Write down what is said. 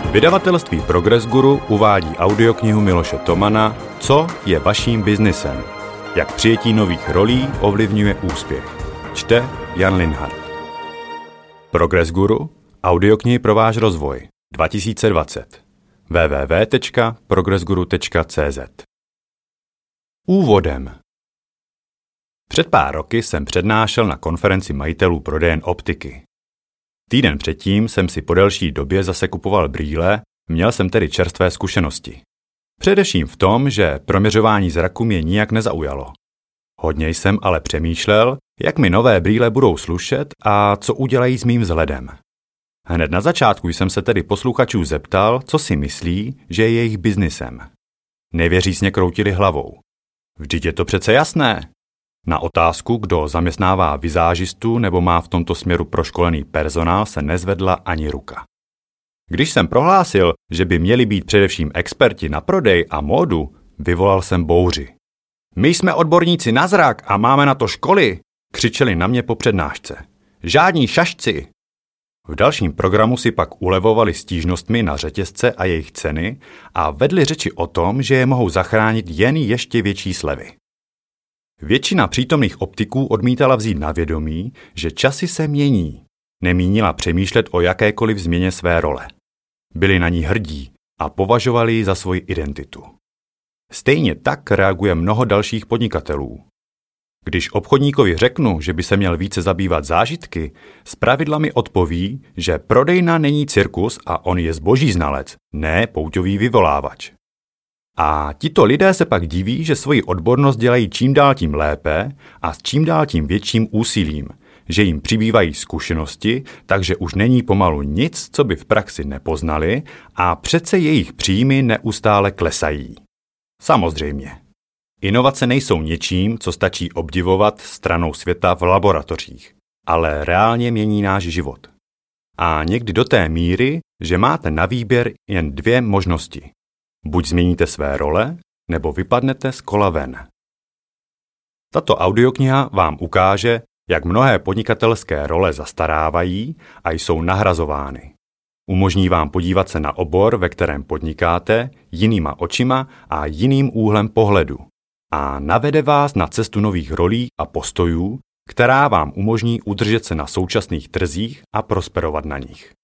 Vydavatelství Progress Guru uvádí audioknihu Miloše Tomana Co je vaším biznisem? Jak přijetí nových rolí ovlivňuje úspěch. Čte Jan Linhart. Progress Guru, audioknihy pro váš rozvoj 2020. www.progressguru.cz. Úvodem. Před pár roky jsem přednášel na konferenci majitelů prodejen optiky. Týden předtím jsem si po delší době zase kupoval brýle, měl jsem tedy čerstvé zkušenosti. Především v tom, že proměřování zraku mě nijak nezaujalo. Hodně jsem ale přemýšlel, jak mi nové brýle budou slušet a co udělají s mým vzhledem. Hned na začátku jsem se tedy posluchačů zeptal, co si myslí, že je jejich biznisem. Nevěřícně kroutili hlavou. Vždyť je to přece jasné. Na otázku, kdo zaměstnává vizážistu nebo má v tomto směru proškolený personál, se nezvedla ani ruka. Když jsem prohlásil, že by měli být především experti na prodej a módu, vyvolal jsem bouři. My jsme odborníci na zrak a máme na to školy, křičeli na mě po přednášce. Žádní šašci. V dalším programu si pak ulevovali stížnostmi na řetězce a jejich ceny a vedli řeči o tom, že je mohou zachránit jen ještě větší slevy. Většina přítomných optiků odmítala vzít na vědomí, že časy se mění. Nemínila přemýšlet o jakékoliv změně své role. Byli na ní hrdí a považovali ji za svoji identitu. Stejně tak reaguje mnoho dalších podnikatelů. Když obchodníkovi řeknu, že by se měl více zabývat zážitky, zpravidla mi odpoví, že prodejna není cirkus a on je zboží znalec, ne pouťový vyvolávač. A tito lidé se pak diví, že svoji odbornost dělají čím dál tím lépe a s čím dál tím větším úsilím, že jim přibývají zkušenosti, takže už není pomalu nic, co by v praxi nepoznali a přece jejich příjmy neustále klesají. Samozřejmě. Inovace nejsou něčím, co stačí obdivovat stranou světa v laboratořích, ale reálně mění náš život. A někdy do té míry, že máte na výběr jen dvě možnosti. Buď změníte své role, nebo vypadnete z kola ven. Tato audiokniha vám ukáže, jak mnohé podnikatelské role zastarávají a jsou nahrazovány. Umožní vám podívat se na obor, ve kterém podnikáte, jinýma očima a jiným úhlem pohledu. A navede vás na cestu nových rolí a postojů, která vám umožní udržet se na současných trzích a prosperovat na nich.